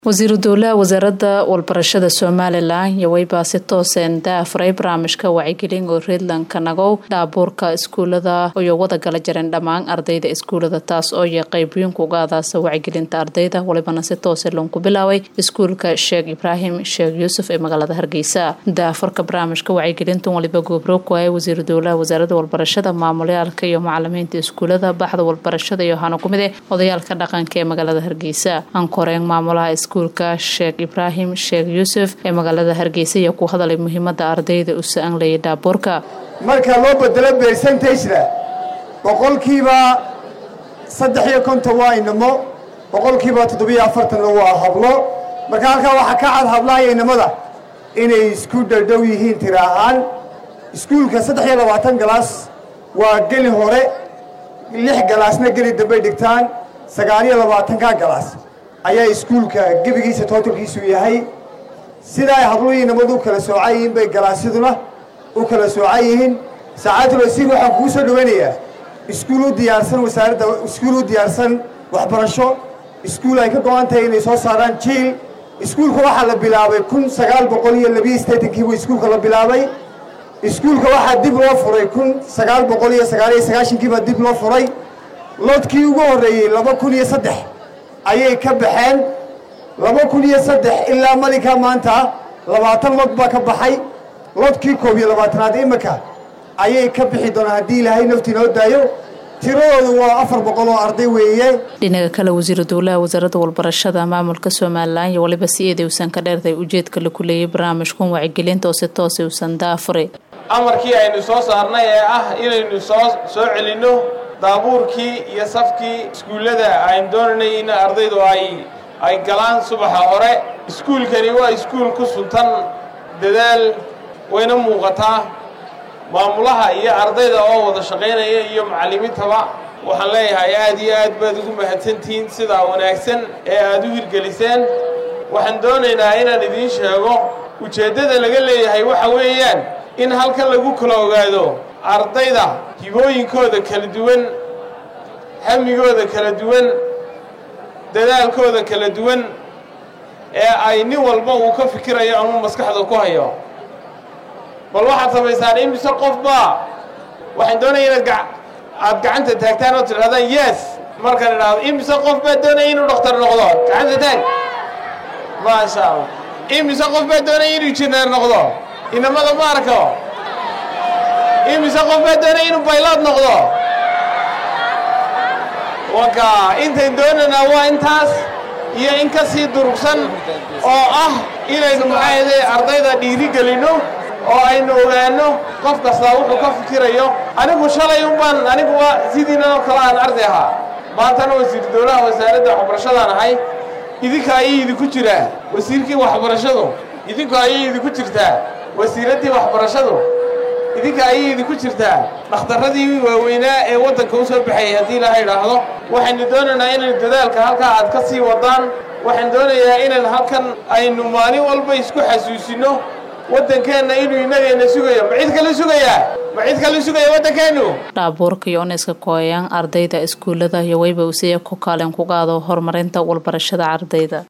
wasiiru dowlaha wasaaradda walbarashada Somaliland yawayba si toosan daafray barnaamijka wacyigelin oo Redland kanagow dhaabuurka iskuulada oo wada gala jireen dhammaan ardayda iskuulada taas oo qaybiin ku qaadaysa wacyigelinta ardayda walibana si toosan loo ku bilaaway iskuulka Sheekh Ibrahim Sheekh Yuusuf ee magaalada Hargeysa daafurka barnaamijka wacyigelinta waliba gobro ku ay wasiiru dowlaha wasaaradda walbarashada maamulayaalka iyo macallimiinta iskuulada baxda walbarashada iyo hana kumid odayaalka dhaqanka ee magaalada Hargeysa aan koreen maamulaha iskuulka Sheekh Ibrahim Sheekh Yuusuf ee magaalada Hargeysa iyo ku hadalay muhiimada ardayda u saanglay dhaabuurka marka loo bedelo percentage-da boqolkiiba 350 waa inamo boqolkiiba 47 waa hablo marka halka waxa ka cad hablaha inamada inay isku dhadhow yihiin tiraahan iskuulka 23 galaas waa gali hore 6 galaasna gali dambe dhigtaan 29 ka galaas ayaa iskuulka gabigiisa totalkiisu yahay sida ay habluhu inamadu kala soocayiin bay galaasiduna u kala soocayiin saacadul wasiir waxa ku soo dhaweynaya iskuul u diyaarsan wasaaradda iskuul u diyaarsan waxbarasho iskuul ay ka go'antay inay soo saaraan jiil iskuulka waxa la bilaabay 1982 kii iskuulka la bilaabay iskuulka waxa dib loo furay 1999 kii dib loo furay lodkii ugu horeeyay 2003 ayay ka baxeen 2003 ilaa malika maanta 20 lod ba ka baxay lodkii 22aad imika ayay ka bixi doonaan hadii Ilaahay naftiina daayo tiradoodu waa 400 oo arday weeye dhinaca kale wasiiru dowlaha wasaaradda walbarashada maamulka Somaliland iyo waliba sideed uusan ka dheertay ujeedka la kuleeyay barnaamijkan wacyigelinta oo si toos ah uusan daafray amarkii aynu soo saarnay ee ah inaynu soo celino daabuurkii iyo safkii iskuulada aan doonay in ardaydu ay galaan subaxa hore iskuulkani waa iskuul ku suntan dadaal wayna muuqataa maamulaha iyo ardayda oo wada shaqeynaya iyo macallimiintaba waxaan leeyahay aad iyo aad baad ugu mahadsantihiin sida wanaagsan ee aad u hirgeliseen waxaan doonaynaa inaan idin sheego ujeedada laga leeyahay waxa weeyaan in halkan lagu kala ogaado ardayda hibooyinkooda kala duwan hamigooda kala duwan dadaalkooda kala duwan ee ay nin walba uu ka fikirayo ama maskaxda ku hayo bal waxaad samaysaan imise qofba waxaan doonayaa inaad gacanta taagtaan oo tidhahdaan yes markaan idhaahdo imise qofba doonaya inuu dhakhtar noqdo gacanta taag maasha allah imise qofba doonaya inuu injineer noqdo inamada ma arko imise qofba doonaya inuu baylood noqdo waka intaan doonanaa waa intaas iyo in ka sii durugsan oo ah inaynu maxay ardayda dhiiri gelino oo aynu ogaano qof kasta wuxuu ka fikirayo anigu shalay anigu waa sidiina kala aan arday ahaa maantana wasiir dowlaha wasaaradda waxbarashada ahay idinka ay idinku jira wasiirkii waxbarashadu idinku ay idinku jirtaa wasiiradii waxbarashadu idinka ay idinku jirtaa dhakhtaradii waaweynaa ee wadanka u soo baxay hadii la yiraahdo waxaan doonaynaa in dadaalka halka aad ka sii wadaan waxaan doonayaa in halkan aynu maalin walba isku xasuusino wadankeena inuu inageena sugayo macid kale sugaya wadankeenu dhaabuurka iyo iska kooyaan ardayda iskuulada iyo wayba u sii ku kaalin ku qaado horumarinta walbarashada ardayda